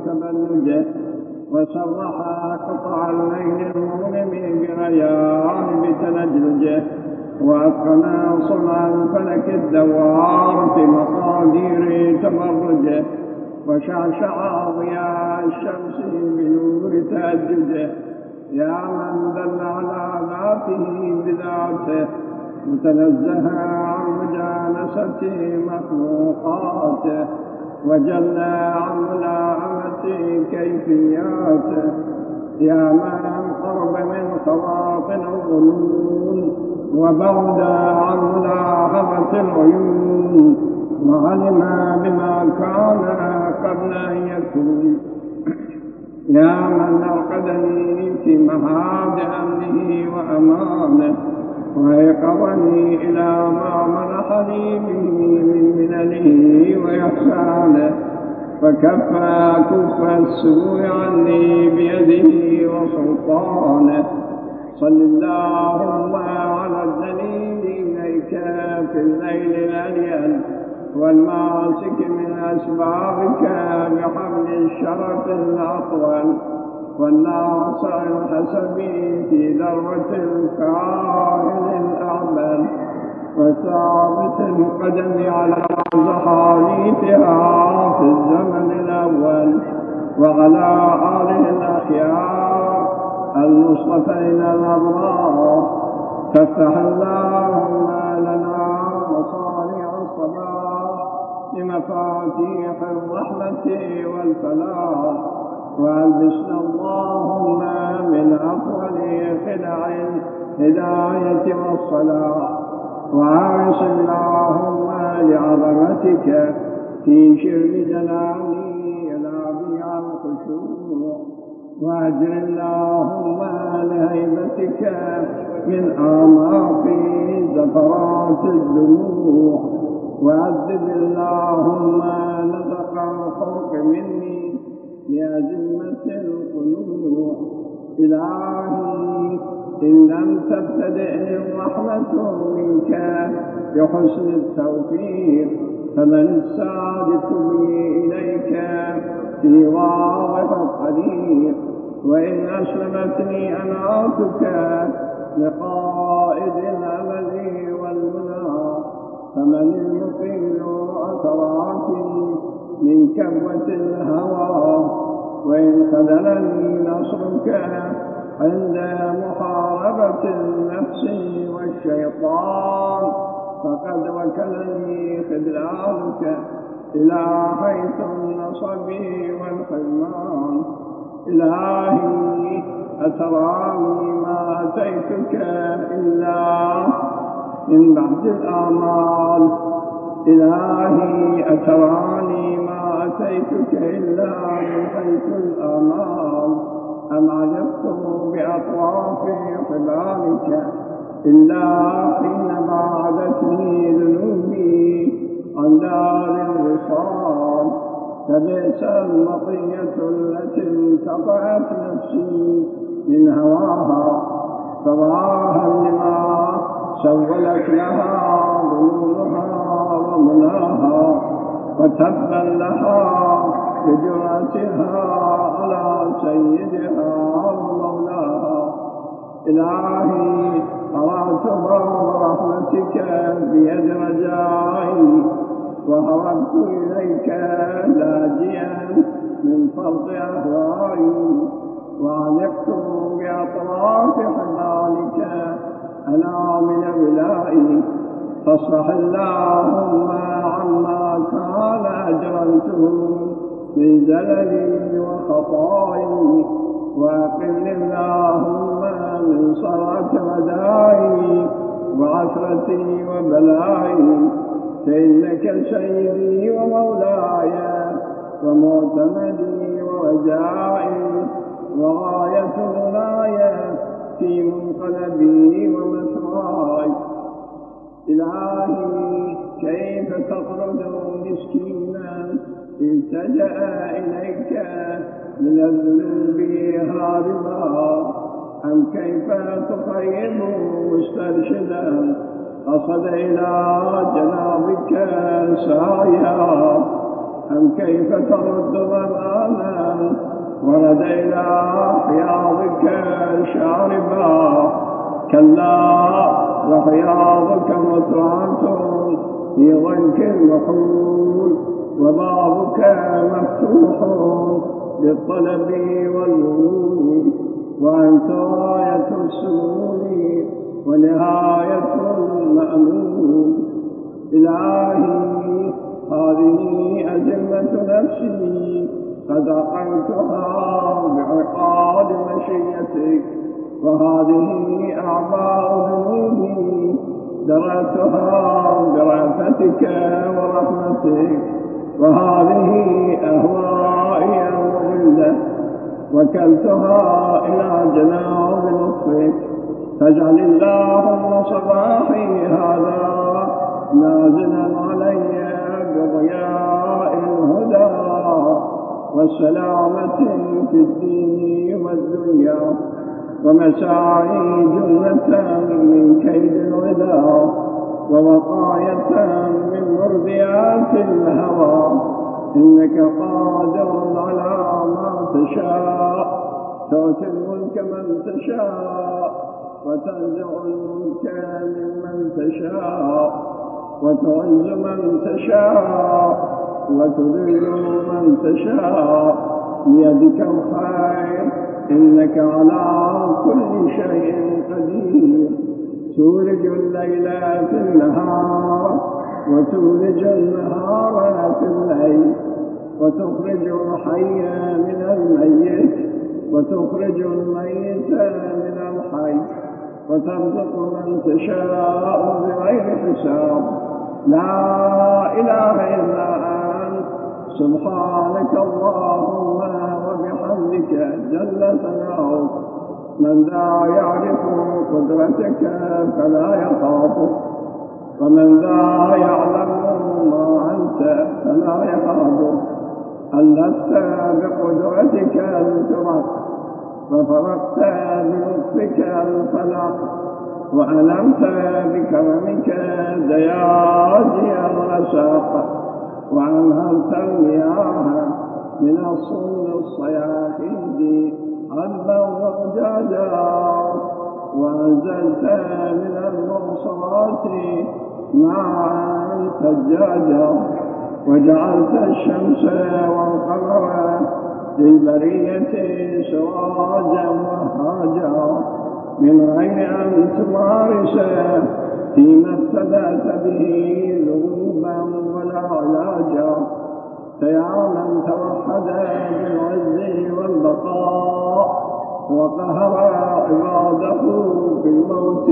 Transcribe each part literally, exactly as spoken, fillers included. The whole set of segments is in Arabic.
وتبلجه، وسرح قطع الليل المظلم بريان بتلجلجه، وأتقن صنع الفلك الدوار في مقادير تبرجه، وشعشع ضياء الشمس بنور تأججه. يا من دل على ذاته بذاته، متنزه عن مجانسة مخلوقاته، وجل عن ملائمة كيفياته. يا من قرب من خواطر الظنون، وبعد عن ملاحظة العيون، وعلم بما كان قبل أن يكون. يا من أرقدني في مهاد أمنه وأمانه، وأيقظني إلى ما منحني به من مننه وإحسانه، فكفى كف السوء عني بيده وسلطانه. صل اللهم على الدليل إليك في الليل الأليل، والماسك من أسبابك بحبل الشرف الأطول، والناصر الحسب في ذروة الكائن الأعمل، وثابت القدم على زحاليفها في الزمن الأول، وعلى آله الأخيار المصطفين الأبرار. فافتح اللهم لنا مصانع الصباح لمفاتيح الرحمة والفلاح، وألبسنا اللهم من أفضل خدع الهداية والصلاح، وأعرس اللهم لعظمتك في شر جلالي ينابيع الخشوع، وأجر اللهم لهيبتك من أعماق زفرات الدموع، وعذب اللهم نطق الخلق مني لأزمة القلوب. إلهي إن لم تبتدئني الرحمة منك بحسن التوفيق، فمن السابق بي إليك في واضح الطريق، وإن أسلمتني أنعاتك لقائد الأمل والمنى، فمن المقيل أثراتي من كبوة الهوى، وإن خذلني نصرك عند محاربة النفس والشيطان، فقد وكلني خذلانك إلى حيث النصب والحرمان. إلهي أتراني ما أتيتك إلا من بعد الآمال، إلهي أتراني ما أتيتك إلا من حيث الآمال، أم عجبت بأطراف حبالك إلا حين بعدتني ذنوبي عن دار الوصال. فبئس المطية التي انتقعت نفسي من هواها، فضاها لما سولت لها ظنونها ومناها، وتبا لها بجرأتها على سيدها ومولاها. إلهي قرأت باب رحمتك بيد رجائي، وهربت إليك لاجئا من فرط أهوائي، وعلقت بأطراف حبالك أنا من أولئي. فاصفح اللهم عما كان أجرمته من زللي وخطائي، وأقل اللهم من صلاة ردائي وعثرتي وبلائي، فإنك سيدي ومولاي ومعتمدي ورجائي، وغاية مناي في منقلبي ومسراي. إلهي كيف تطرد مسكينا التجأ إليك من الذنوب هاربا، أم كيف تخيب مسترشدا قصد إلى جنابك سعيا. أم كيف ترد من آمن ورد إلى حياضك شاربا؟ كلا وحياضك مترعة في ضنك المحول، وبابك مفتوح للطلب والورود، وأنت غاية السرور ونهاية المأمول. إلهي هذه أزمة نفسي قد عقلتها بعقاد مشيتك، وهذه أعباء ذنوبي درأتها برأفتك ورحمتك، وهذه أهوائي المضلة وكلتها إلى جناب لطفك. فاجعل اللهم صباحي هذا نازلا علي بضياء الهدى والسلامة في الدين والدنيا، ومساعي جنة من كيد الغدى، ووقاية من مرضيات الهوى. إنك قادر على ما تشاء، تؤتي الملك من تشاء وتنزع الملك ممن تشاء، وتعز من تشاء وتذل من تشاء، بيدك الخير إنك على كل شيء قدير. تولج الليل في النهار وتولج النهار في الليل، وتخرج الحي من الميت وتخرج الميت من الحي، وترزق من تشاء بغير حساب. لا إله إلا أنت سبحانك اللهم وبحمدك جل ثناؤك. من ذا يعرف قدرتك فلا يخافك، ومن ذا يعلم ما أنت فلا يخافك. ألفت بقدرتك الفرق، وفرقت بلطفك الفلق، وألمت بكرمك دياجي الرشاق، وأنهرت المياه من الصون الصياحيد عذبا وجاجا، وأنزلت من المعصرات ماء ثجاجا، وجعلت الشمس والقمر للبرية سراجا وهاجا، من غير أن تمارس فيما ابتدأت به ذنوبا ولا علاجا. فيا من توحد بالعز والبقاء وقهر عباده بالموت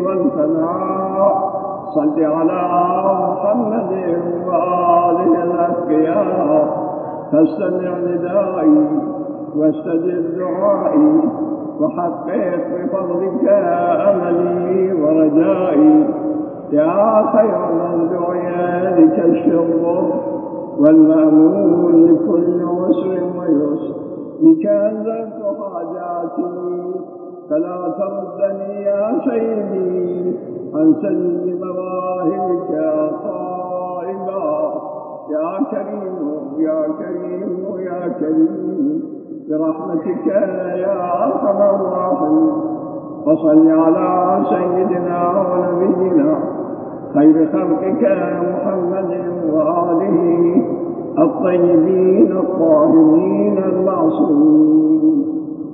والفناء، صل على محمد وآله الأتقياء، فاستمع ندائي واستجب دعائي، وحقق بفضلك أملي ورجائي. يا خير من دعي لكشف الضر والمأمون لكل عسر ويسر، بك أنزلت حاجاتي فلا تردني يا سيدي عن سبيل مواهبك طائبا. يا كريم يا كريم يا كريم برحمتك يا أرحم الراحمين. وصل على سيدنا ونبينا خير خلقك محمد وآله الطيبين الطاهرين المعصومين.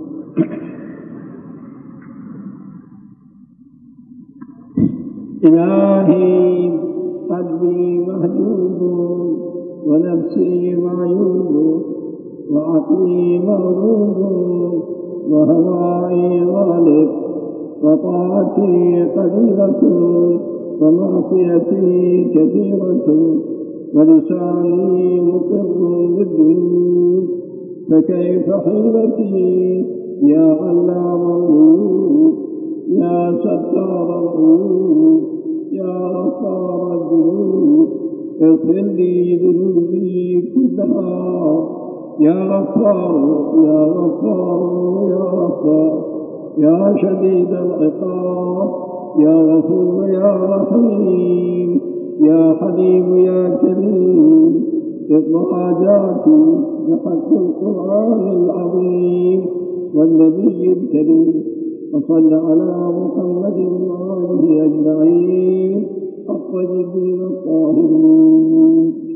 إلهي قلبي مهجوب ونفسي معيوب وعقلي مغلوب وهوائي غالب، وطاعتي قليلة ومعصيتي كثيرة، ولساني مقر بالذنوب. فكيف حيلتي يا علام الغيوب، يا ستار الغيوب، يا غفار الذنوب، اغفر لي ذنوبي كلها يا غفار يا غفار يا غفار، يا شديد العقاب يا غفور يا رحيم، يا حليم يا كريم، إضراجاتي بحق القرآن العظيم والنبي الكريم، وصل على محمد وآله أجمعين الطيبين الطاهرين.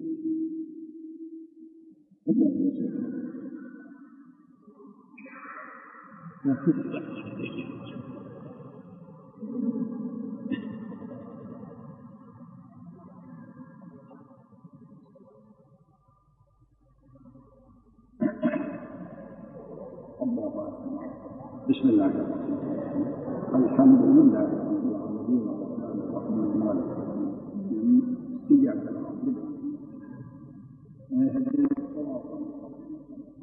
بسم الله الرحمن الرحيم. الحمد لله رب العالمين الرحمن الرحيم مالك يوم الدين إياك نعبد ويهدينا الصراط المستقيم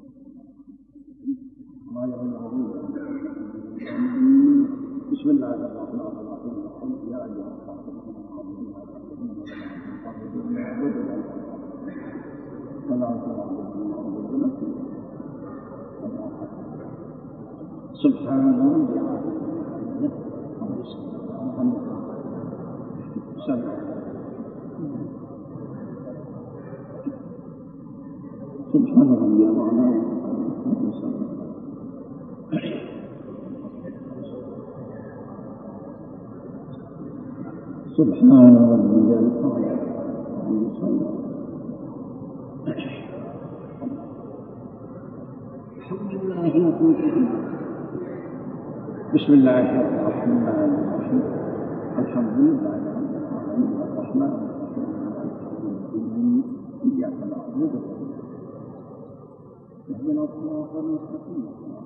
غير المغضوب عليهم. بسم الله الرحمن الرحيم. قل يا أيها الكافرون فلا تعبدون سبحان ربي سبحان ربي الأعلى. سبحان ربي الأعلى. الحمد لله. بسم الله الرحمن الرحيم. الحمد لله رب العالمين الرحمن الرحيم إياك نعبد اهدنا الصراط المستقيم.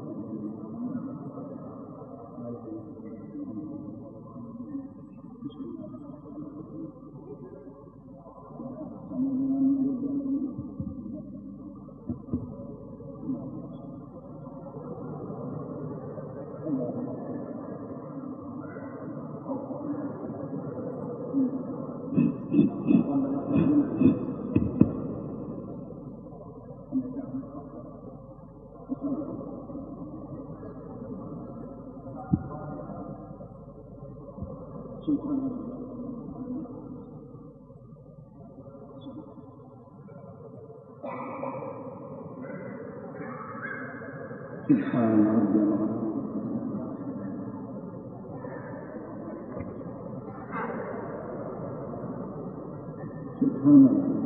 سبحان ربي العظيم. سبحان الله.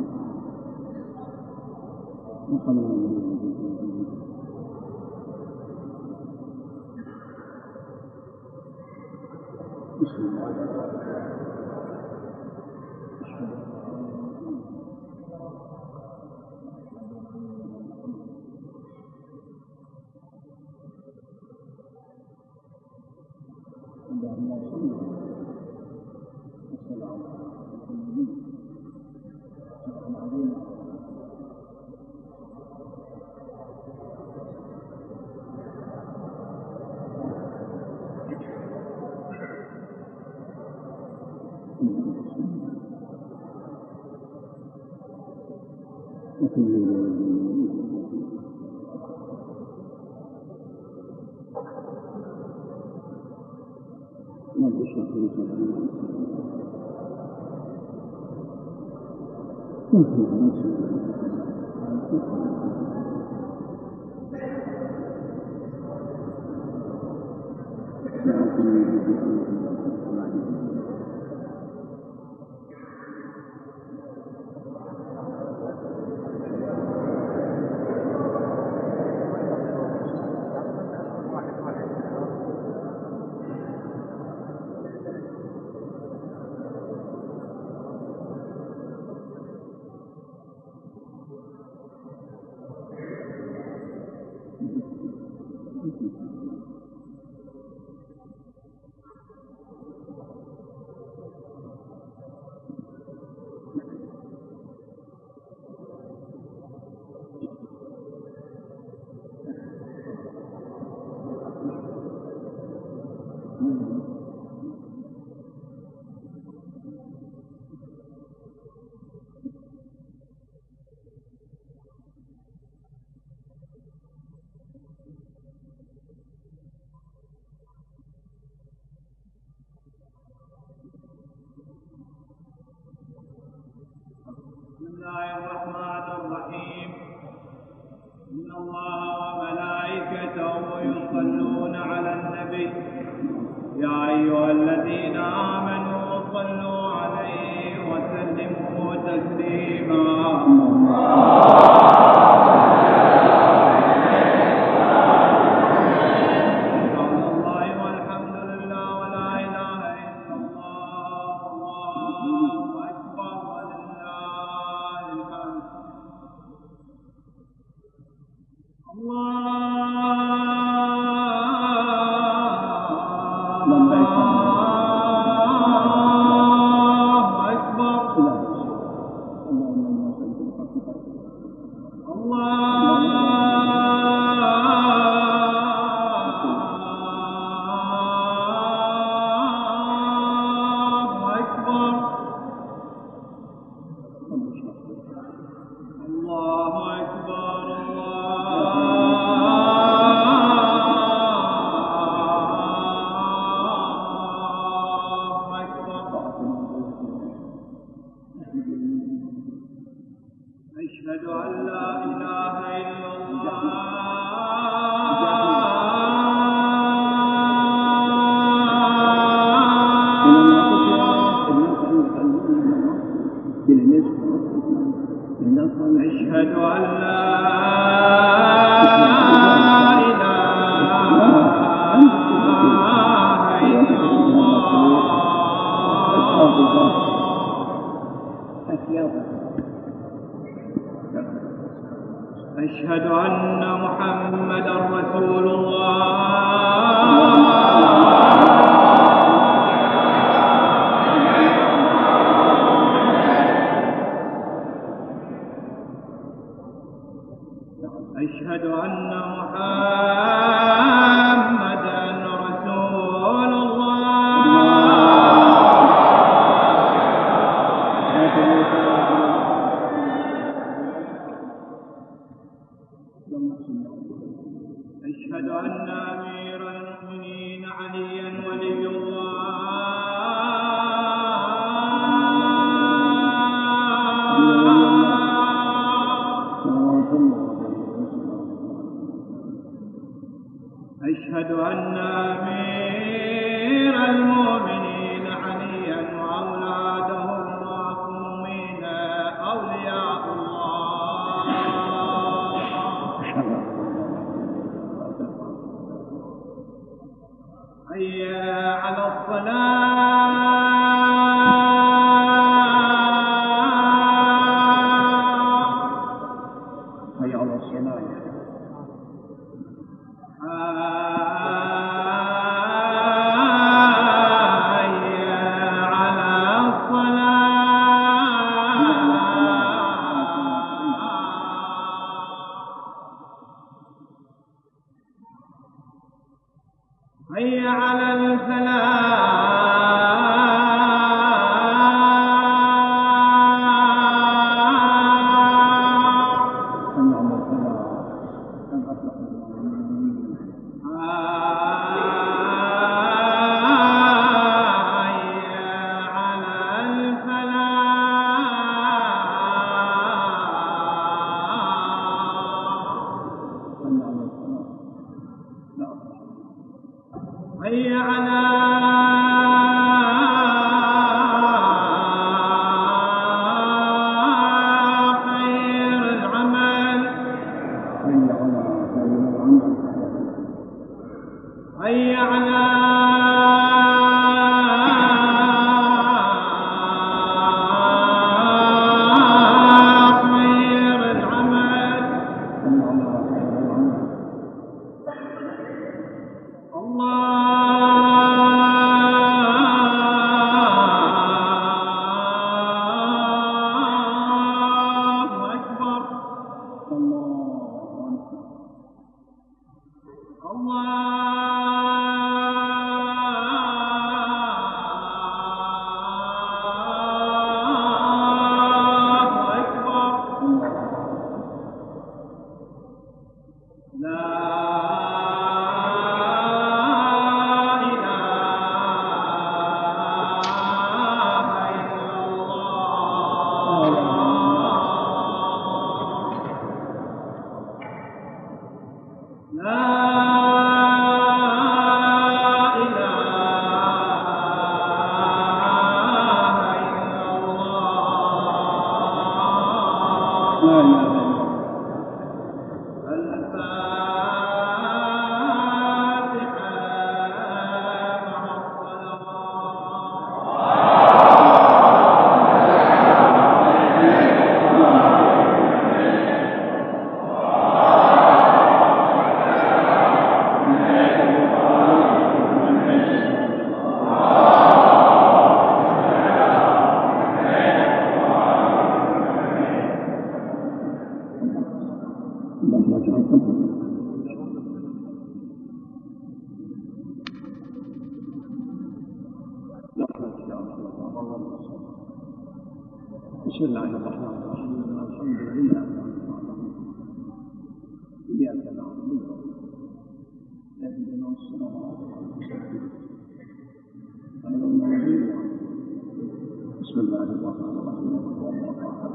بسم الله الرحمن بسم الله الرحمن الرحيم إن الله وملائكته يصلون على النبي يا أيها الذين آمنوا صلوا عليه وسلموا تسليما أشهد أن لا إله إلا الله أشهد أن لا أشهد أن محمدًا رسول الله أشهد أن محمدًا رسول أشهد أن أمير المؤمنين عليا ولي الله أشهد أن أمير المؤمنين عليا وأولاده المعصومين أولياء الله حي على الصلاة حي على الصلاة حي على الفلاح حي على خير العمل حي على خير العمل الله لا إله إلا الله. بسم الله الرحمن الرحيم. الحمد لله رب العالمين. إياك نعبد اهدنا الصراط المستقيم غير المغضوب عليهم. بسم الله الرحمن الرحيم. الله أحد.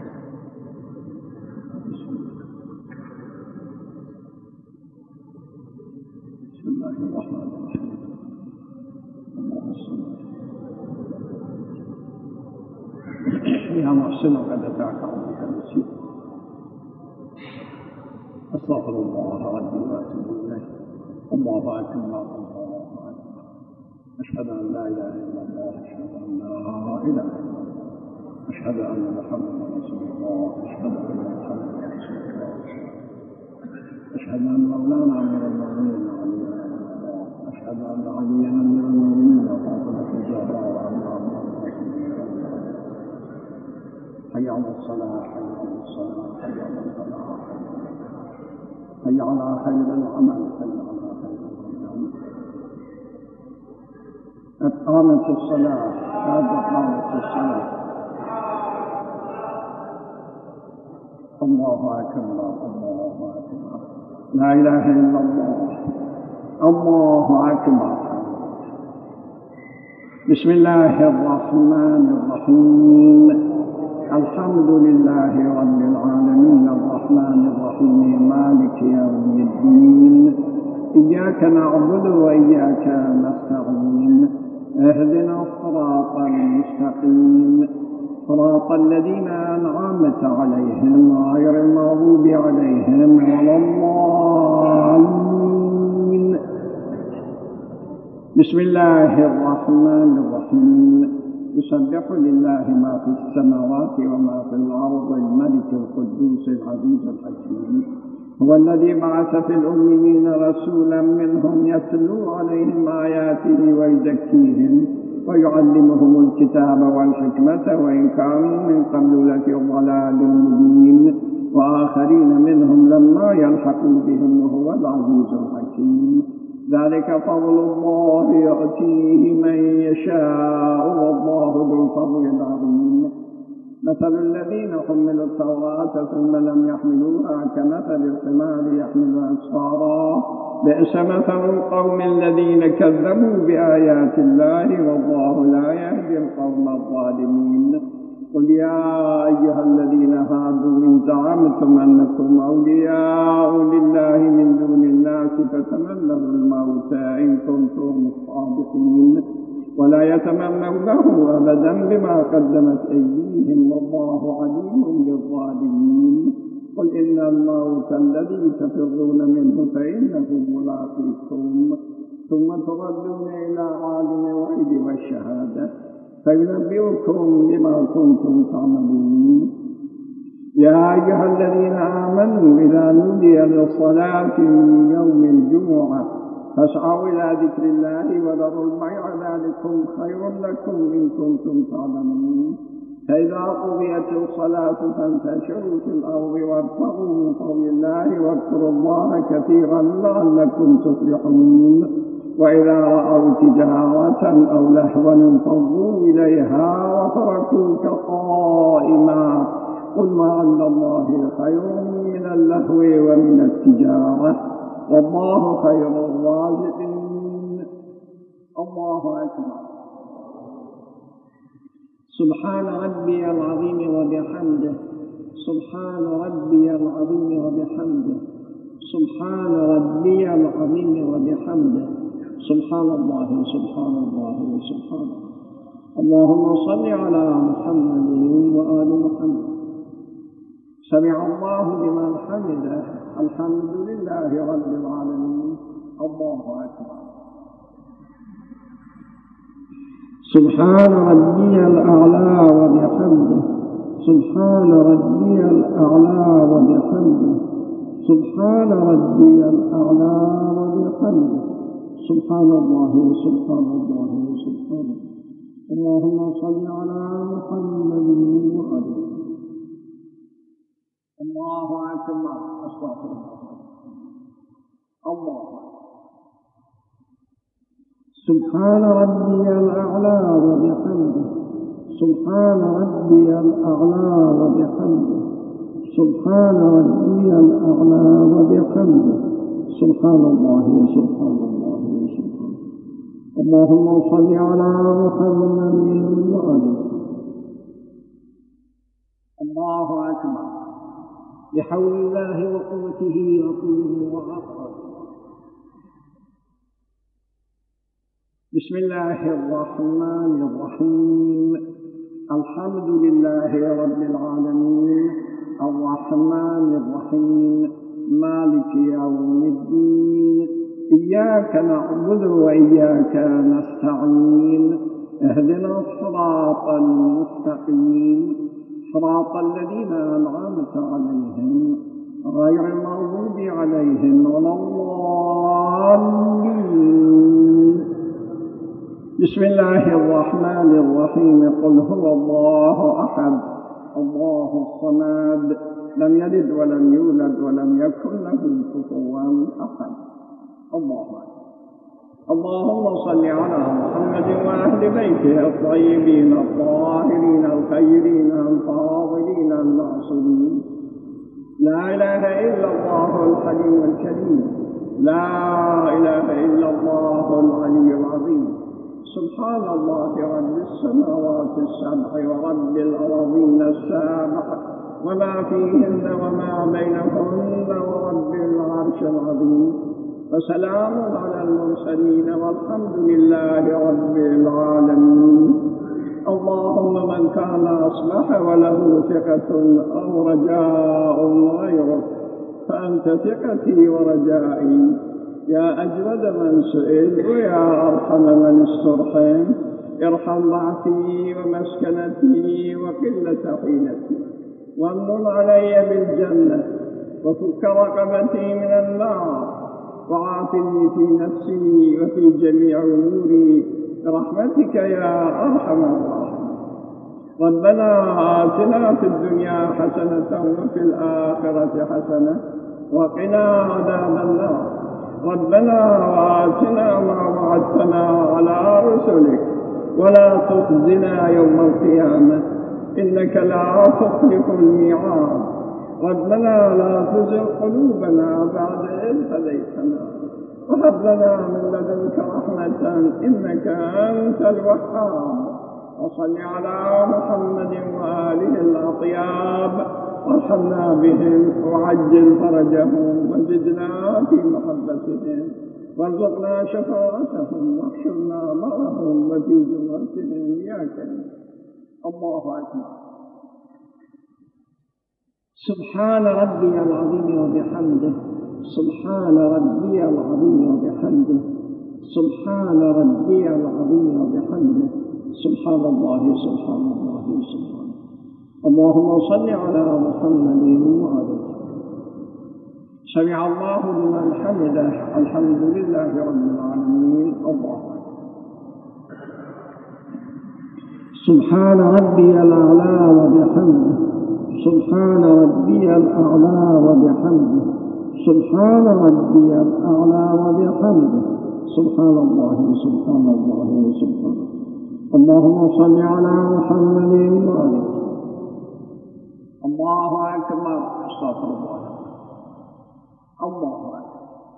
بسم الله الرحمن الرحيم. اللهم صل يا محسن قد أتاك ربك المسيح. أستغفر الله ربي وأتوب إليه. الله أكبر الله أكبر. أشهد أن لا إله إلا الله. أشهد أن لا إله إلا الله. أشهد أن محمدا رسول الله. أشهد أن محمدا رسول الله. أشهد أن مولانا أمير المؤمنين علي رضي الله. أشهد أن عليا أمير المؤمنين وفاطمة الزهراء وعلي حي على الصلاة. حي على الصلاة. حي على الفلاح. حي على خير العمل. حي على خير العمل. قد قامت الصلاة. قد قامت الصلاة. الله أكبر. الله أكبر. لا إله إلا الله. الله أكبر. بسم الله الرحمن الرحيم. الحمد لله رب العالمين الرحمن الرحيم مالك يوم الدين. إياك نعبد وإياك نستعين. اهدنا الصراط المستقيم صراط الذين أنعمت عليهم غير المغضوب عليهم ولا الضالين. بسم الله الرحمن الرحيم. يسبح لله ما في السماوات وما في الأرض الملك القدوس العزيز الحكيم. هو الذي بعث في الأميين رسولا منهم يتلو عليهم آياته ويزكيهم ويعلمهم الكتاب والحكمة وإن كانوا من قبل لفي ضلال مبين وآخرين منهم لما يلحقوا بهم وهو العزيز الحكيم. ذلك فضل الله يؤتيه من يشاء والله ذو الفضل العظيم. مثل الذين حملوا التوراة ثم لم يحملوها كمثل الحمار يحمل أسفارا بئس مثل القوم الذين كذبوا بآيات الله والله لا يهدي القوم الظالمين. قل يا أيها الذين هادوا إن زعمتم أنكم أولياء لله من دون الناس فتمنوا الموت إن كنتم صادقين ولا يتمنونه أبدا بما قدمت أيديهم والله عليم بالظالمين. قل إن الموت الذي تفرون منه فإنه ملاقيكم ثم تردون إلى عالم الغيب والشهادة فينبئكم بما كنتم تعملون. يا أيها الذين آمنوا إذا نودي للصلاة من يوم الجمعة فاسعوا إلى ذكر الله وذروا البيع ذلكم خير لكم إن كنتم تعلمون. فإذا قضيت الصلاة فانتشروا في الأرض وابتغوا من فضل الله واذكروا الله كثيرا لعلكم تفلحون. وإذا رأوا تجارة أو لهوا انفضوا إليها وتركوك قائما قل ما عند الله خير من اللهو ومن التجارة والله خير الرازقين. الله أكبر. سبحان ربي العظيم وبحمده. سبحان ربي العظيم وبحمده. سبحان ربي العظيم وبحمده. سبحان الله سبحان الله سبحان الله. اللهم صل على محمد وآل محمد. سمع الله لمن حمده. الحمد لله رب العالمين. الله أكبر. سبحان ربي الأعلى وبحمده. سبحان ربي الأعلى وبحمده. سبحان ربي الأعلى وبحمده. سبحان الله سبحان الله سبحان الله. اللهم صل على محمد وعلى الله أكبر. أستغفر الله. الله أكبر. سبحان ربي الأعلى وبحمده. سبحان ربي الأعلى وبحمده. سبحان ربي الأعلى وبحمده. سبحان الله سبحان الله سبحان الله. اللهم صل على محمد وعلى الله أكبر. بحول الله وقوته وطوله وعقله. بسم الله الرحمن الرحيم. الحمد لله رب العالمين الرحمن الرحيم مالك يوم الدين. إياك نعبد وإياك نستعين. اهدنا الصراط المستقيم صراط الذين أنعمت عليهم غير المغضوب عليهم ولا الضالين. بسم الله الرحمن الرحيم. قل هو الله أحد الله الصمد لم يلد ولم يولد ولم يكن له كفوا أحد. الله أكبر. اللهم صل على محمد وأهل بيته الطيبين الطاهرين الخيرين الفاضلين المعصومين. لا إله إلا الله الحليم الكريم. لا إله إلا الله العلي العظيم. سبحان الله رب السماوات السبع ورب الأراضين السابع وما فيهن وما بينهن ورب العرش العظيم. وسلام على المرسلين والحمد لله رب العالمين. اللهم من كان أصبح وله ثقة أو رجاء غيرك فأنت ثقتي ورجائي يا أجود من سئل ويا أرحم من استرحم. ارحم ضعفي ومسكنتي وقلة حيلتي وامن علي بالجنة وفك رقبتي من النار وعافني في نفسي وفي جميع أموري برحمتك يا أرحم الراحمين. ربنا آتنا في الدنيا حسنة وفي الآخرة حسنة وقنا عذاب النار. ربنا وآتنا ما وعدتنا على رسلك ولا تخزنا يوم القيامة إنك لا تخلف الميعاد. ربنا لا تزغ قلوبنا بعد إذ هديتنا وهب لنا من لدنك رحمة إنك أنت الوهاب. وصل على محمد وآله الأطياب وارحمنا بهم وعجل فرجهم وزدنا في محبتهم وارزقنا شفاعتهم واحشرنا معهم وفي زمرتهم يا كريم. الله أكبر. سبحان ربي العظيم وبحمده. سبحان ربي العظيم وبحمده. سبحان ربي العظيم وبحمده. سبحان الله سبحان الله سبحان الله. اللهم صل على محمد وعلى سمع الله لمن حمده. الحمد لله رب العالمين. الله سبحان ربي الأعلى وبحمده. سبحان ربي الأعلى وبحمده. سبحان ربي الأعلى وبحمده. سبحان الله سبحان الله سبحان الله. اللهم صل على محمد وعلى الله أكبر. استغفر الله. الله أكبر.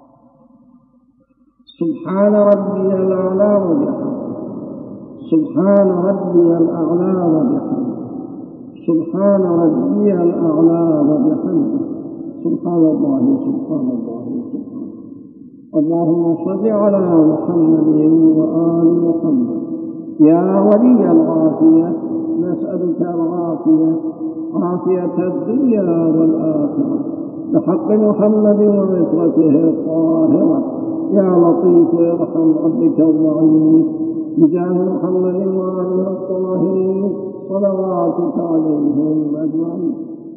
سبحان ربي الأعلى وبحمده. سبحان ربي الأعلى وبحمده. سبحان ربي الأعلى وبحمده. سبحان الله سبحان الله سبحان الله. اللهم صل على محمد وآل محمد. يا ولي العافية نسألك العافية. عافية الدنيا والآخرة بحق محمد وعترته الطاهرة. يا لطيف ارحم عبدك الضعيف بجاه محمد وآله الطاهرين صلواتك عليهم أجمعين.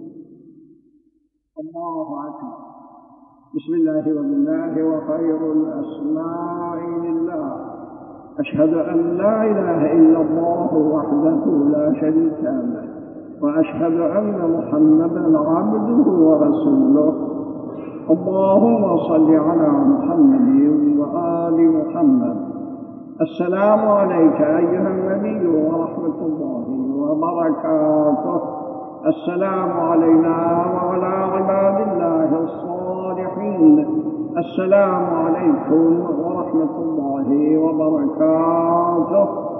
الله أكبر. بسم الله وبالله وخير الأسماء لله. أشهد أن لا إله إلا الله وحده لا شريك له، وأشهد أن محمدا عبده ورسوله. اللهم صل على محمد وآل محمد. السلام عليك أيها النبي ورحمة الله وبركاته. السلام علينا وعلى عباد الله الصالحين. السلام عليكم ورحمة الله وبركاته.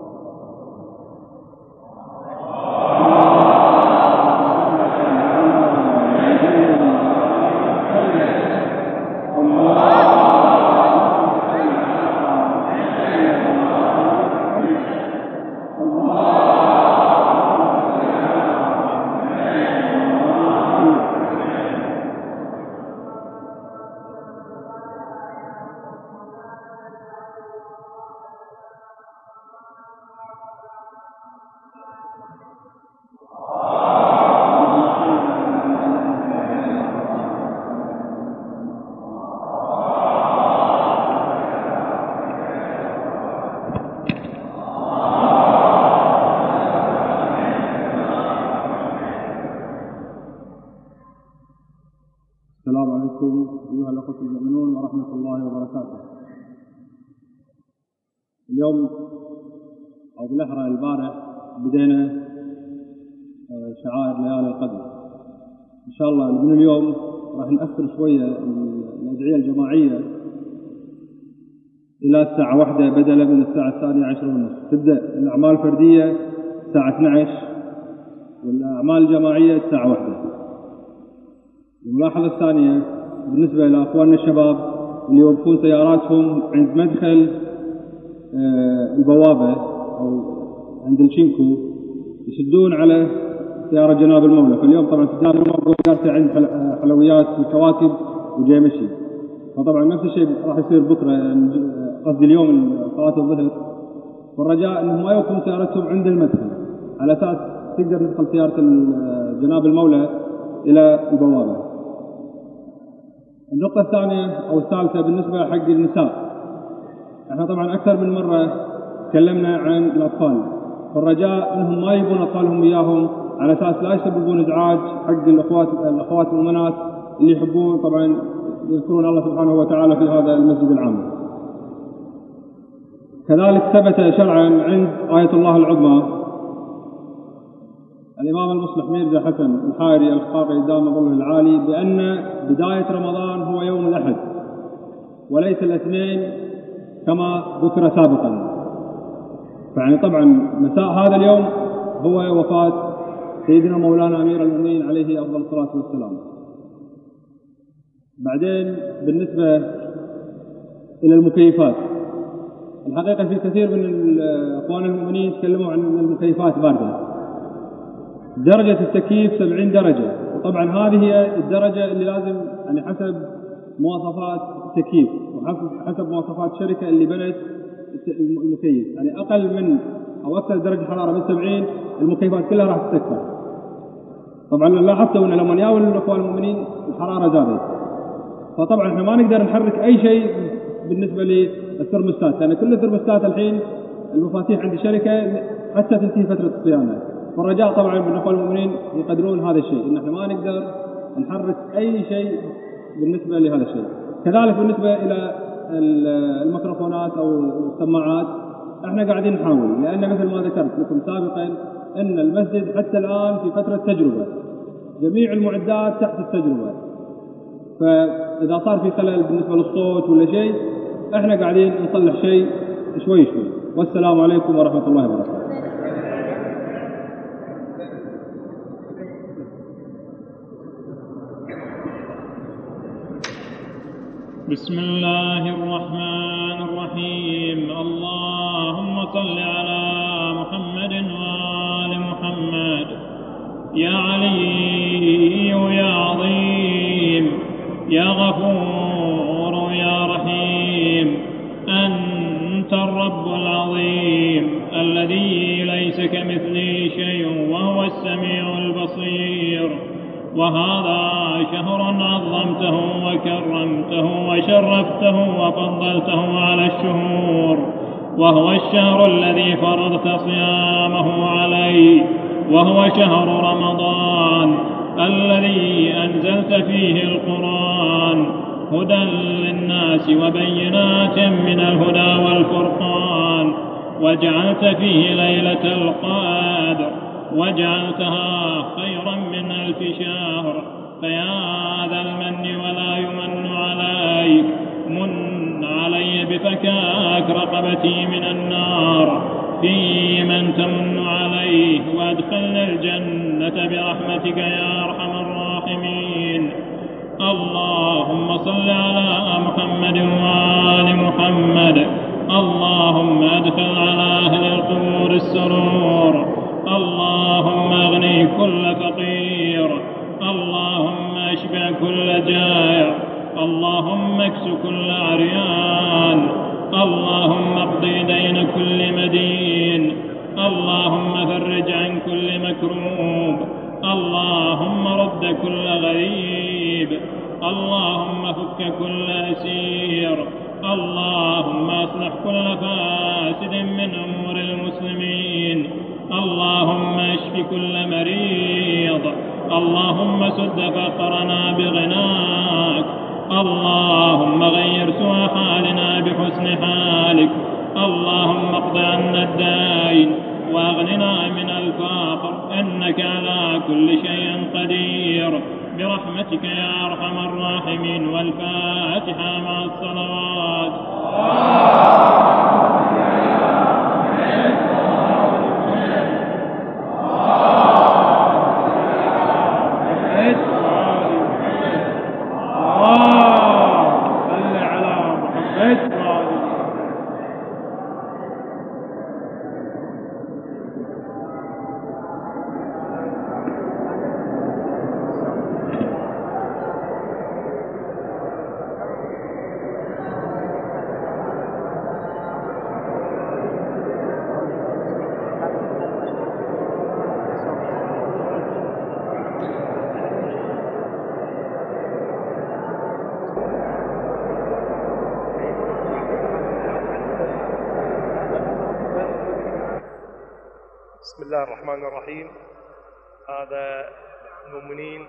السلام عليكم أيها الأخوة المؤمنون ورحمة الله وبركاته. اليوم أو بالأحرى البارح بدينا شعائر ليالي القدر. إن شاء الله من اليوم راح نأخر شوية الأدعية الجماعية إلى الساعة واحدة بدلا من الساعة الثانية عشر ونصف. تبدأ الأعمال الفردية الساعة اثنتي عشر والأعمال الجماعية الساعة واحدة. الملاحظة الثانية بالنسبة إلى أخواننا الشباب اللي يوقفون سياراتهم عند مدخل البوابة أو عند الشينكو يشدون على سيارة جناب المولى. فاليوم طبعا جناب المولى سيارته عند حلويات الكواكب وجاي مشي، فطبعا نفس الشيء راح يصير بكرة قصدي اليوم صلاة الظهر. والرجاء أنهم ما يوقفون سيارتهم عند المدخل على أساس تقدر تدخل سيارة جناب المولى إلى البوابة. النقطة الثانية أو الثالثة بالنسبة حق النساء، احنا طبعا أكثر من مرة تكلمنا عن الأطفال، فالرجاء أنهم ما يجيبون أطفالهم وياهم على أساس لا يسببون إزعاج حق الأخوات الأخوات المؤمنات اللي يحبون طبعا يذكرون الله سبحانه وتعالى في هذا المسجد العام. كذلك ثبت شرعا عند آية الله العظمى الإمام المصلح ميرزا حسن الحائري الخاقي دام ظله العالي بأن بداية رمضان هو يوم الأحد وليس الاثنين كما ذكر سابقا. فيعني طبعا مساء هذا اليوم هو وفاة سيدنا مولانا أمير المؤمنين عليه أفضل الصلاة والسلام. بعدين بالنسبة إلى المكيفات، الحقيقة في كثير من أخوان المؤمنين تكلموا عن المكيفات باردة. درجة التكييف سبعين درجة، وطبعا هذه هي الدرجة اللي لازم يعني حسب مواصفات التكييف وحسب مواصفات الشركة اللي بنت المكيف. يعني أقل من أو أكثر درجة حرارة من سبعين المكيفات كلها راح تسكر. طبعا لاحظتوا أن لما ياول الأخوان المؤمنين الحرارة زادت، فطبعا احنا ما نقدر نحرك أي شيء بالنسبة للثرموستات، لأن كل الثرموستات الحين المفاتيح عند الشركة حتى تنتهي فترة الصيانة. فالرجاء طبعا من الأخوان المؤمنين يقدرون هذا الشيء، إن احنا ما نقدر نحرك أي شيء بالنسبة لهذا الشيء. كذلك بالنسبة إلى الميكروفونات أو السماعات احنا قاعدين نحاول، لأن مثل ما ذكرت لكم سابقا أن المسجد حتى الآن في فترة تجربة، جميع المعدات تحت التجربة، فإذا صار في خلل بالنسبة للصوت ولا شيء احنا قاعدين نصلح شيء شوي شوي. والسلام عليكم ورحمة الله وبركاته. بسم الله الرحمن الرحيم. اللهم صل على محمد وآل محمد. يا علي يا عظيم يا غفور يا رحيم. أنت الرب العظيم الذي ليس كمثله شيء وهو السميع البصير. وهذا شهر عظمته وكرمته وشرفته وفضلته على الشهور، وهو الشهر الذي فرضت صيامه عليه، وهو شهر رمضان الذي أنزلت فيه القرآن هدى للناس وبينات من الهدى والفرقان، وجعلت فيه ليلة القدر وجعلتها خيرا من ألف شهر. فيا ذا المن ولا يمن عليك، من علي بفكاك رقبتي من النار في من تمن عليه، وادخلنا الجنة برحمتك يا أرحم الراحمين. اللهم صل على محمد وآل محمد. اللهم ادخل على أهل القبور السرور. اللهم اغني كل فقير. اللهم اشبع كل جائع. اللهم اكس كل عريان. اللهم اقضي دين كل مدين. اللهم فرج عن كل مكروب. اللهم رد كل غريب. اللهم فك كل أسير. اللهم اصلح كل فاسد من أمور المسلمين. اللهم اشف كل مريض. اللهم سد فقرنا بغناك. اللهم غير سوء حالنا بحسن حالك. اللهم اقض عنا الدين واغننا من الفقر، إنك على كل شيء قدير، برحمتك يا أرحم الراحمين. والفاتحة مع الصلوات. بسم الله الرحمن الرحيم. هذا المؤمنين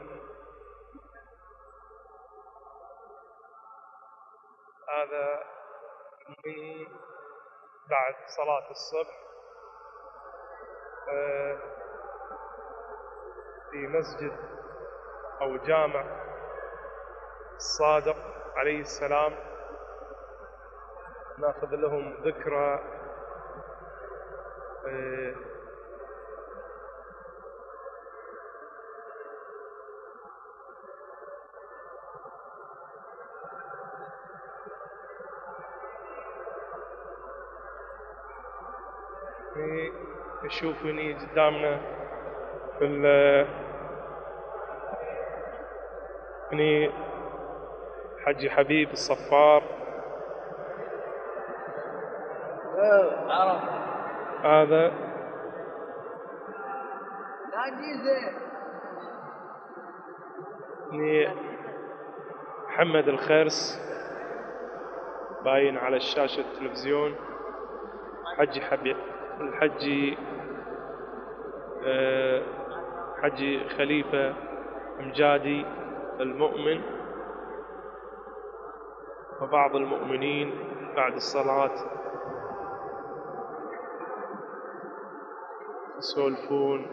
هذا المؤمنين بعد صلاة الصبح في مسجد أو جامع الصادق عليه السلام، ناخذ لهم ذكرى تشوفني قدامنا في ال يعني حجي حبيب الصفار. هذا يعني محمد الخرس باين على الشاشة التلفزيون. حجي حبيب الحجي أه حجي خليفة مجادي المؤمن، وبعض المؤمنين بعد الصلاة يسولفون.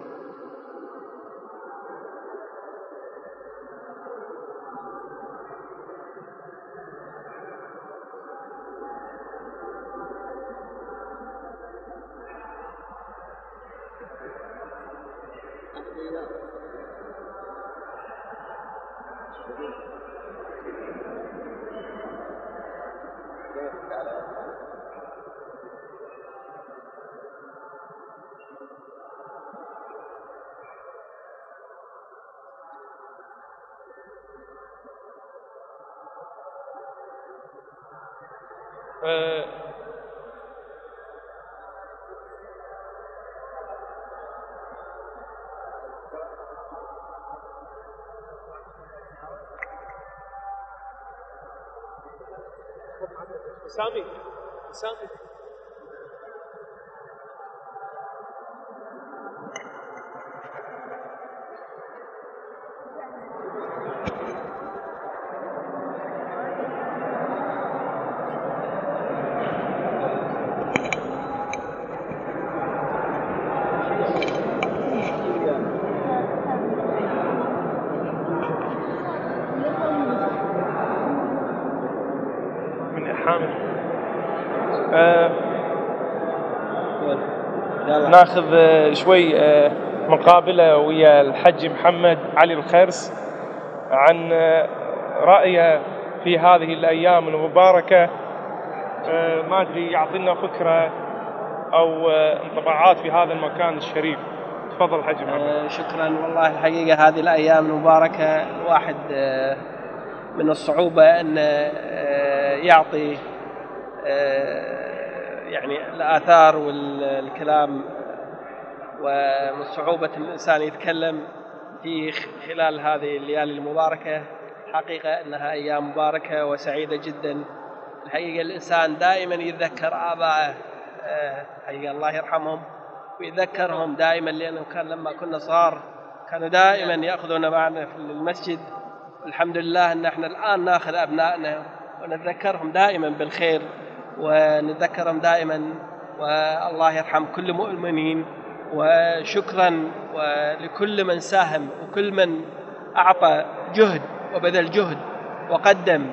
آه سامي سامي من حامد. آه ناخذ شوي آه مقابلة ويا الحج محمد علي الخرس عن آه رأيه في هذه الأيام المباركة. آه ما أدري يعطينا فكرة أو آه انطباعات في هذا المكان الشريف. تفضل الحج محمد. آه شكرا. والله الحقيقة هذه الأيام المباركة الواحد آه من الصعوبة أن آه يعطي يعني الآثار والكلام، ومن صعوبة الإنسان يتكلم في خلال هذه الليالي المباركة. حقيقة أنها أيام مباركة وسعيدة جدا. الحقيقة الإنسان دائما يتذكر آبائه، حقيقة الله يرحمهم، ويتذكرهم دائما، لأنه كان لما كنا صغار كانوا دائما يأخذون معنا في المسجد. الحمد لله أن احنا الآن ناخذ أبنائنا ونتذكرهم دائما بالخير، ونتذكرهم دائما، والله يرحم كل المؤمنين. وشكرا ولكل من ساهم وكل من أعطى جهد وبذل جهد وقدم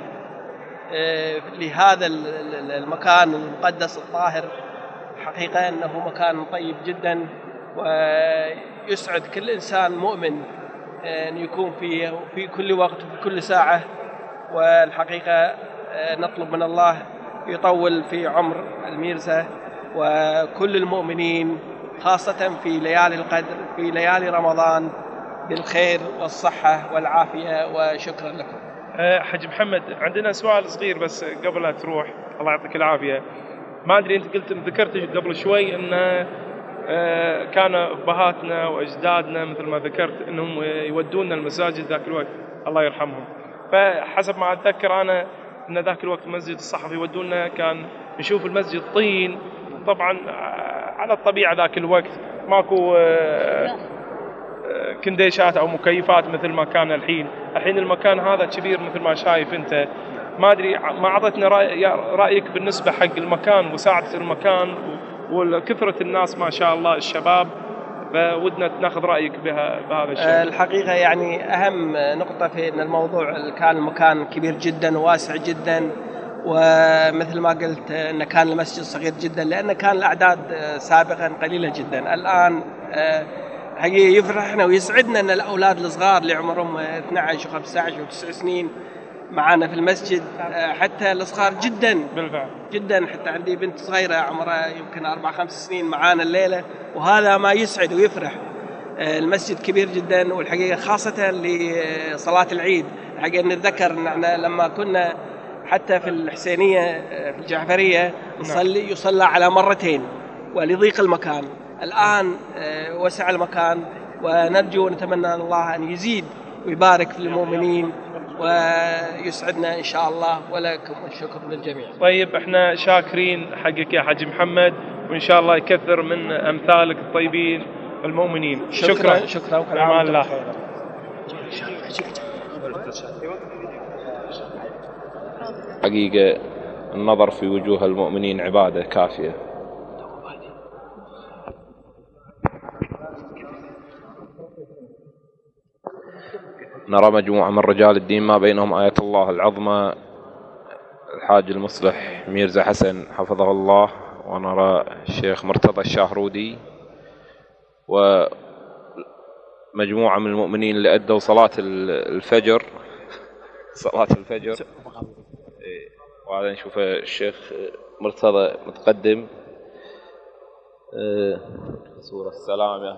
لهذا المكان المقدس الطاهر. حقيقة أنه مكان طيب جدا، ويسعد كل إنسان مؤمن أن يكون فيه في كل وقت وفي كل ساعة. والحقيقة نطلب من الله يطول في عمر الميرزا وكل المؤمنين، خاصة في ليالي القدر، في ليالي رمضان، بالخير والصحة والعافية. وشكرا لكم. حج محمد، عندنا سؤال صغير بس قبل لا تروح، الله يعطيك العافية. ما أدري أنت قلت ذكرت قبل شوي أن كان أبهاتنا وأجدادنا مثل ما ذكرت أنهم يودونا المساجد ذاك الوقت، الله يرحمهم. فحسب ما أتذكر أنا أن ذاك الوقت مسجد الصحفي يودونا كان نشوف المسجد طين، طبعا على الطبيعة ذاك الوقت ماكو كنديشات أو مكيفات مثل ما كان الحين. الحين المكان هذا كبير مثل ما شايف أنت. ما أدري ما عطتنا رأيك بالنسبة حق المكان وساعة المكان وكثرة الناس ما شاء الله الشباب، فودنا ناخذ رأيك بها بهذا الشيء. الحقيقة يعني أهم نقطة في أن الموضوع كان المكان كبير جدا وواسع جدا، ومثل ما قلت أن كان المسجد صغير جدا، لأن كان الأعداد سابقا قليلة جدا. الآن حقيقة يفرحنا ويسعدنا أن الأولاد الصغار اللي عمرهم اثني عشر وخمسة عشر وتسع سنين معنا في المسجد، حتى الصغار جدا بالفعل جدا. حتى عندي بنت صغيرة عمرها يمكن أربع خمس سنين معانا الليلة، وهذا ما يسعد ويفرح. المسجد كبير جدا، والحقيقة خاصة لصلاة العيد. الحقيقة نتذكر أن احنا لما كنا حتى في الحسينية في الجعفرية نصلي يصلى على مرتين ولضيق المكان. الآن وسع المكان، ونرجو ونتمنى الله أن يزيد ويبارك في المؤمنين ويسعدنا إن شاء الله. ولكم الشكر للجميع. طيب احنا شاكرين حقك يا حج محمد، وإن شاء الله يكثر من أمثالك الطيبين المؤمنين. شكرا شكرا وكلام الله. حقيقة النظر في وجوه المؤمنين عبادة كافية. نرى مجموعة من رجال الدين ما بينهم آية الله العظمى الحاج المصلح ميرزا حسن حفظه الله، ونرى الشيخ مرتضى الشاهرودي، ومجموعة من المؤمنين اللي أدوا صلاة الفجر صلاة الفجر. وهذا نشوف الشيخ مرتضى متقدم صورة السلامة.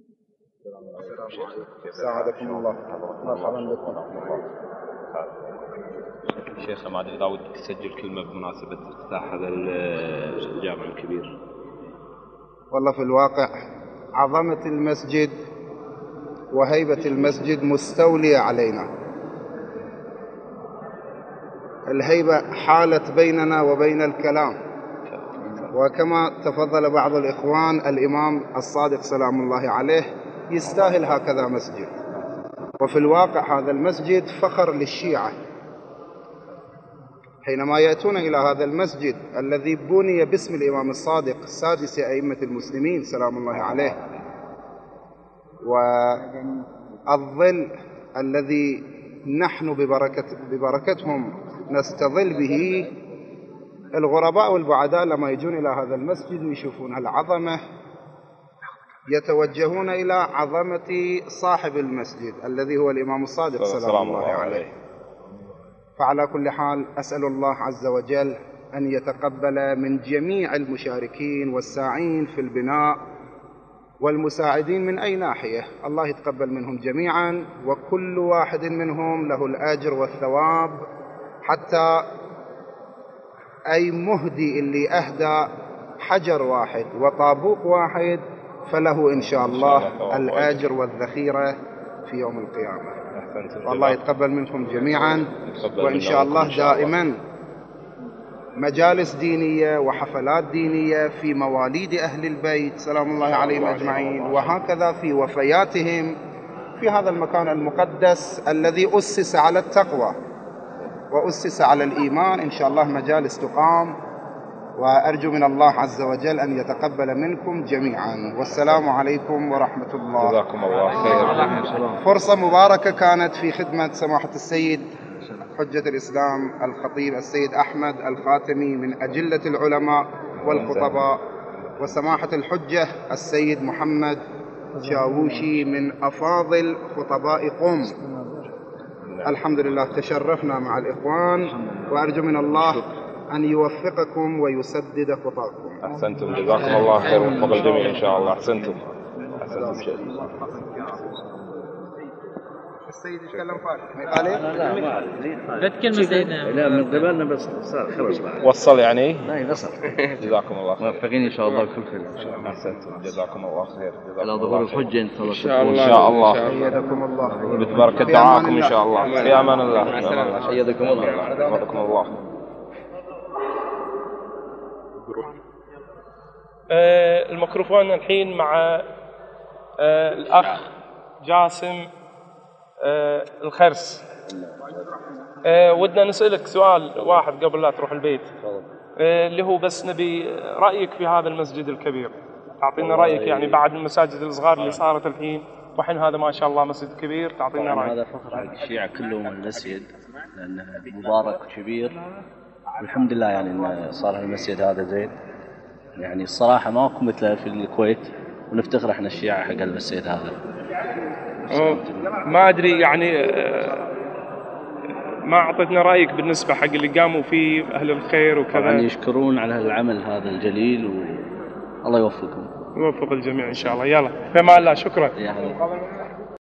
ساعدكم الله، مرحبا بكم. شيخ ما ادري اذا ودك تسجل كلمه بمناسبه افتتاح هذا الجامع الكبير. والله في الواقع عظمه المسجد وهيبه المسجد مستوليه علينا. الهيبه حالت بيننا وبين الكلام، وكما تفضل بعض الإخوان الإمام الصادق سلام الله عليه يستاهل هكذا مسجد. وفي الواقع هذا المسجد فخر للشيعة حينما يأتون إلى هذا المسجد الذي بني باسم الإمام الصادق سادس أئمة المسلمين سلام الله عليه، والظل الذي نحن ببركة ببركتهم نستظل به. الغرباء والبعداء لما يجون إلى هذا المسجد ويشوفون العظمة يتوجهون إلى عظمة صاحب المسجد الذي هو الإمام الصادق سلام الله عليه. فعلى كل حال أسأل الله عز وجل أن يتقبل من جميع المشاركين والساعين في البناء والمساعدين من أي ناحية، الله يتقبل منهم جميعا، وكل واحد منهم له الأجر والثواب، حتى أي مهدي اللي أهدى حجر واحد وطابوق واحد فله إن شاء الله الأجر والذخيرة في يوم القيامة. والله يتقبل منكم جميعا، وإن شاء الله دائما مجالس دينية وحفلات دينية في مواليد أهل البيت سلام الله عليهم أجمعين، وهكذا في وفياتهم في هذا المكان المقدس الذي أسس على التقوى وأسس على الإيمان. إن شاء الله مجالس تقام، وأرجو من الله عز وجل أن يتقبل منكم جميعا. والسلام عليكم ورحمة الله. جزاكم الله خير. فرصة مباركة كانت في خدمة سماحة السيد حجة الإسلام الخطيب السيد أحمد الخاتمي من أجلة العلماء والخطباء، وسماحة الحجة السيد محمد شاووشي من أفاضل خطباء قم. الحمد لله تشرفنا مع الإخوان، وأرجو من الله أن يوفقكم ويسدد خطاكم. أحسنتم، جزاكم الله خير وفق الجميع إن شاء الله. أحسنتم. أحسنتم شيخ. السيد يتكلم فارغ ما يقال لا تكلم سيدنا. لا من قبلنا بس صار خلص بعد. وصل يعني؟ لا وصل. جزاكم الله خير. موفقين إن شاء الله بكل خير. أحسنتم، جزاكم الله خير. على ظهور الحجة إن إن شاء الله. إن شاء الله. حياكم الله. بتبارك دعاكم إن شاء الله. في أمان الله. حياكم الله. حياكم الله. آه الميكروفون الحين مع آه الأخ جاسم آه الخرس. آه ودنا نسألك سؤال واحد قبل لا تروح البيت، آه اللي هو بس نبي رأيك في هذا المسجد الكبير. تعطينا رأيك يعني بعد المساجد الصغار اللي صارت الحين، وحين هذا ما شاء الله مسجد كبير، تعطينا رأيك. هذا فخر حق الشيعة كلهم المسجد، لأنه مبارك وكبير، والحمد لله يعني إن صار المسجد هذا زين. يعني الصراحة ماكو مثله في الكويت، ونفتخر احنا الشيعة حق المسجد هذا. ما أدري يعني ما أعطيتنا رأيك بالنسبة حق اللي قاموا فيه أهل الخير وكذا. طبعا يشكرون على العمل هذا الجليل، والله يوفقهم. يوفق الجميع إن شاء الله. يلا في أمان الله. شكرا. يعني